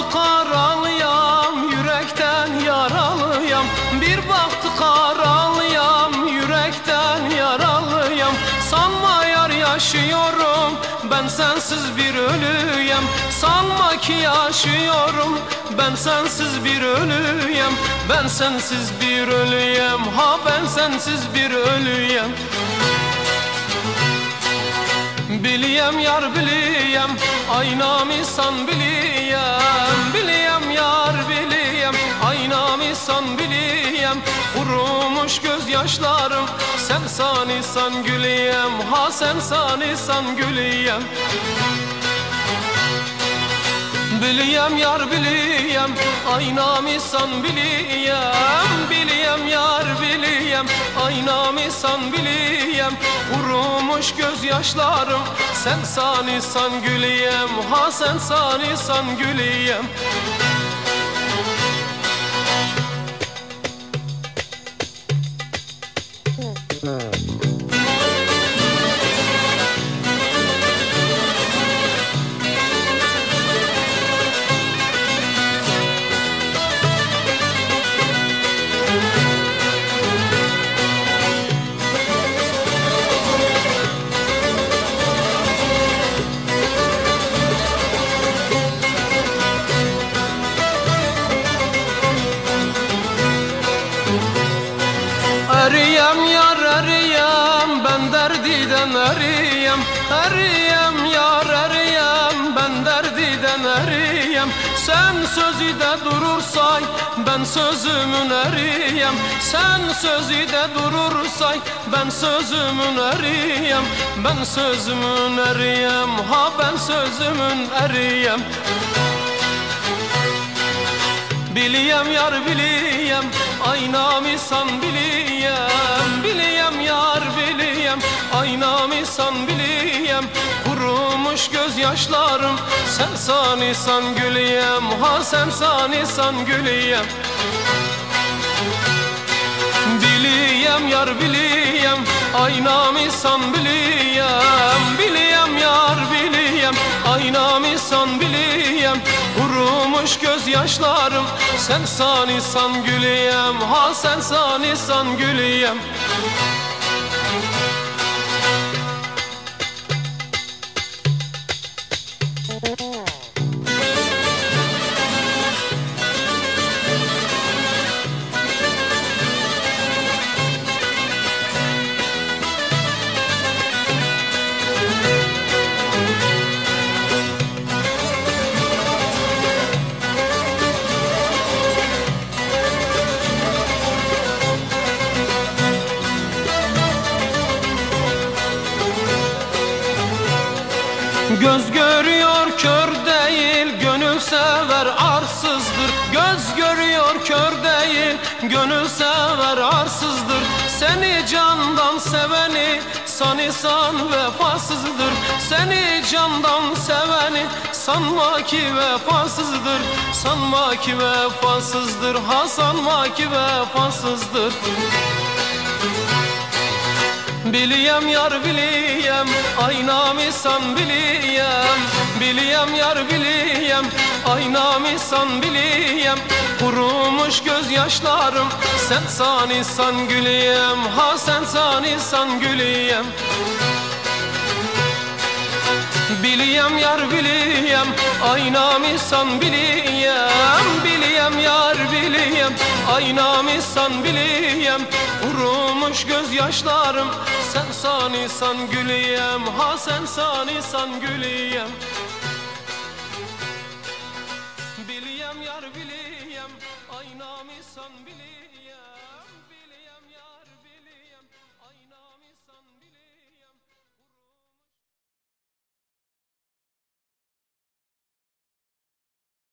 qaralıyam, yürekten yaralıyam. Bir baktı qaralıyam, yürekten yaralıyam. Sanma yar yaşıyorum, ben sensiz bir ölüyem. Sanma ki yaşıyorum, ben sensiz bir ölüyem. Ben sensiz bir ölüyem, ha ben sensiz bir ölüyem. Biliyem yar biliyem, aynamı san biliyem. Biliyem yar biliyem, aynamı san biliyem. Kurumuş gözyaşlarım, sen sanisan güliyem. Ha sen sanisan güliyem. Biliyem yar biliyem, aynamı san biliyem. Biliyem yar biliyem, aynamı san biliyem. Kurumuş gözyaşlarım, sen sanisan güliyem. Ha sen sanisan güliyem. Eriyem yar eriyem, ben derdiden eriyem. Eriyem yar eriyem, ben derdiden eriyem. Sen sözü de durursay, ben sözümün eriyem. Sen sözü de durursay, ben sözümün eriyem. Ben sözümün eriyem, ha ben sözümün eriyem. Biliyem yar biliyem, aynamı san biliyem. Biliyem yar biliyem, aynamı san biliyem. Kurumuş gözyaşlarım, sen sanisan güliyem. Ha sen sanisan güliyem. Biliyem yar biliyem, aynamı san biliyem. Biliyem yar biliyem, aynamı san biliyem. Kurumuş gözyaşlarım, sen sanisan güliyem. Ha sen sanisan güliyem. Göz görüyor kör değil, gönül sever arsızdır. Göz görüyor kör değil, gönül sever arsızdır. Seni candan seveni sanısan vefasızdır. Seni candan seveni sanma ki vefasızdır. Sanma ki vefasızdır, ha sanma ki vefasızdır. Biliyem yar biliyem, aynamı san biliyem. Biliyem yar biliyem, aynamı san biliyem. Kurumuş gözyaşlarım, sen sanisan güliyem. Ha sen sanisan güliyem. Biliyem yar biliyem, aynamı san biliyem. Biliyem yar biliyem, aynamı san biliyem. Kurumuş gözyaşlarım, sen sanisan güliyem. Ha sen sanisan güliyem.